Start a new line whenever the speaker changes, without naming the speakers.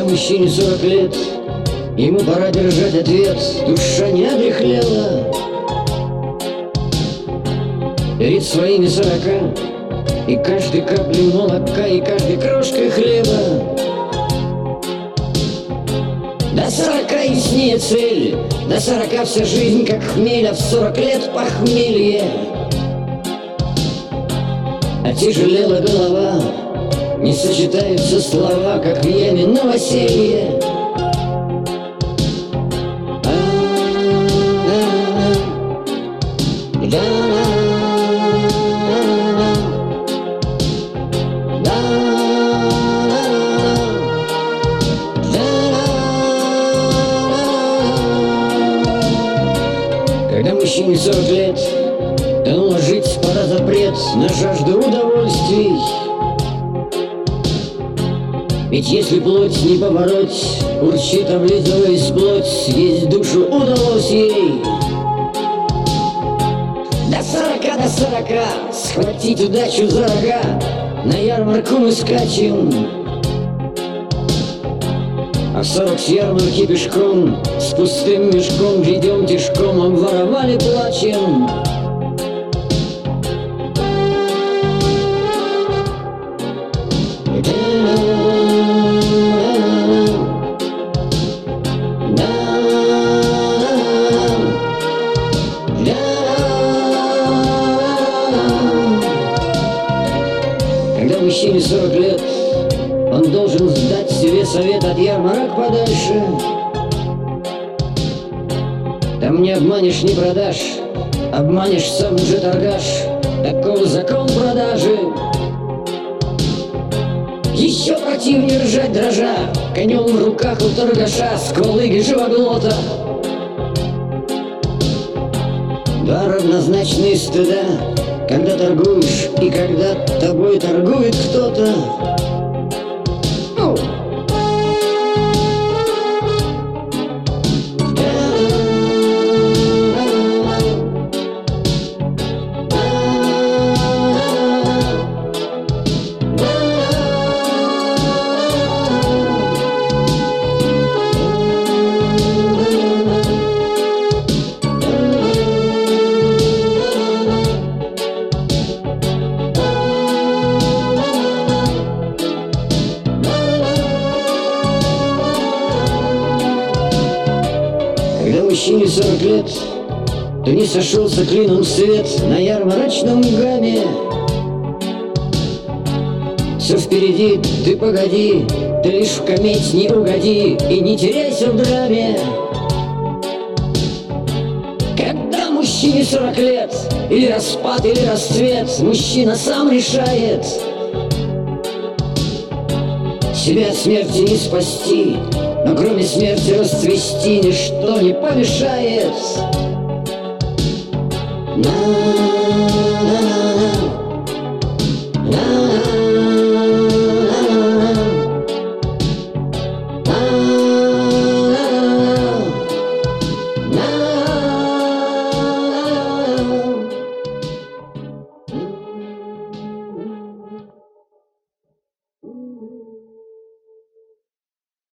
мужчине 40 лет, ему пора держать ответ, душа не одряхлела. Перед своими 40 и каждой каплей молока, и каждой крошкой хлеба. До 40 яснее цель, до 40 вся жизнь как хмель, а в 40 лет похмелье. Отяжелела голова, не сочетаются слова, как в яме новоселье. Когда мужчине 40 лет, давно жить пора запрет на жажду удовольствий. Ведь если плоть не побороть, урчит, облизываясь плоть, есть душу удалось ей. До 40, схватить удачу за рога, на ярмарку мы скачем. А в 40 с ярмарки пешком, с пустым мешком ведем тишком, обворовали плачем. Когда мужчине 40 лет, он должен сдать себе совет от ярмарок подальше. Там не обманешь, не продашь, обманешь, сам уже торгаш. Таков закон продажи. Еще противнее ржать дрожа, конем в руках у торгаша, сквалыги живоглота. Два равнозначные стыда, когда торгуешь и когда тобой торгует кто-то. Когда мужчине 40 лет, то не сошелся клином свет на ярмарочном гамме. Все впереди, ты погоди, ты лишь в кометь не угоди и не теряйся в драме. Когда мужчине 40 лет, или распад, или расцвет, мужчина сам решает. Себя от смерти не спасти, но кроме смерти расцвести ничто не помешает.